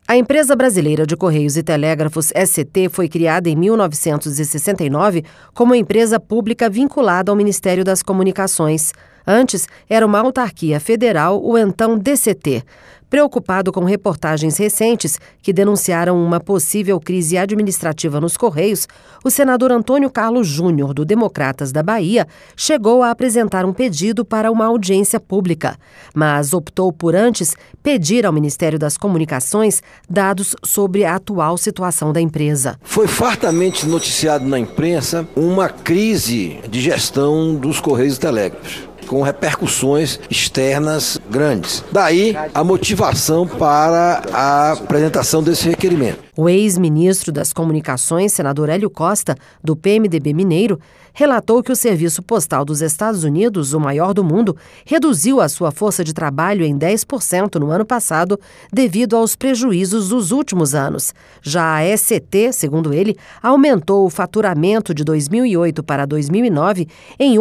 A empresa brasileira de Correios e Telégrafos, ST, foi criada em 1969 como empresa pública vinculada ao Ministério das Comunicações. Antes, era uma autarquia federal, o então DCT. Preocupado com reportagens recentes que denunciaram uma possível crise administrativa nos Correios, o senador Antônio Carlos Júnior, do Democratas da Bahia, chegou a apresentar um pedido para uma audiência pública, mas optou por antes pedir ao Ministério das Comunicações dados sobre a atual situação da empresa. Foi fartamente noticiado na imprensa uma crise de gestão dos Correios e Telégrafos, com repercussões externas grandes. Daí a motivação para a apresentação desse requerimento. O ex-ministro das Comunicações, senador Hélio Costa, do PMDB mineiro, relatou que o Serviço Postal dos Estados Unidos, o maior do mundo, reduziu a sua força de trabalho em 10% no ano passado devido aos prejuízos dos últimos anos. Já a ST, segundo ele, aumentou o faturamento de 2008 para 2009 em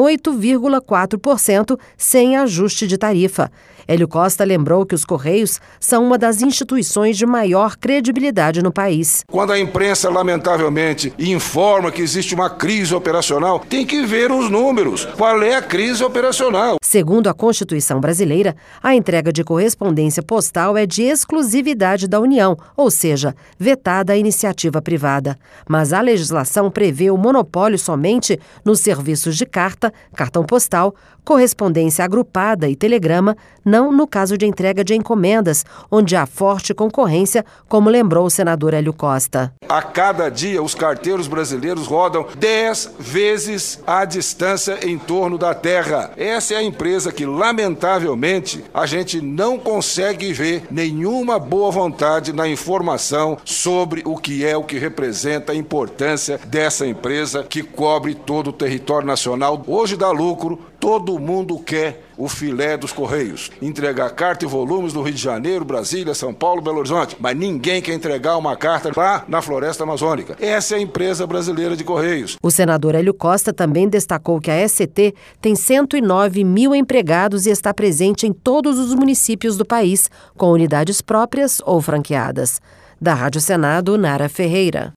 8,4% sem ajuste de tarifa. Hélio Costa lembrou que os Correios são uma das instituições de maior credibilidade no país. Quando a imprensa, lamentavelmente, informa que existe uma crise operacional, tem que ver os números. Qual é a crise operacional? Segundo a Constituição brasileira, a entrega de correspondência postal é de exclusividade da União, ou seja, vetada a iniciativa privada. Mas a legislação prevê o monopólio somente nos serviços de carta, cartão postal, correspondência agrupada e telegrama, não no caso de entrega de encomendas, onde há forte concorrência, como lembrou o senador Hélio Costa. A cada dia, os carteiros brasileiros rodam 10 vezes a distância em torno da terra. Essa é a empresa que, lamentavelmente, a gente não consegue ver nenhuma boa vontade na informação sobre o que representa a importância dessa empresa que cobre todo o território nacional. Hoje dá lucro, todo mundo quer o filé dos Correios. Entregar carta e volumes no Rio de Janeiro, Brasília, São Paulo, Belo Horizonte. Mas ninguém quer entregar uma carta lá na Floresta Amazônica. Essa é a empresa brasileira de Correios. O senador Hélio Costa também destacou que a ST tem 109 mil empregados e está presente em todos os municípios do país, com unidades próprias ou franqueadas. Da Rádio Senado, Nara Ferreira.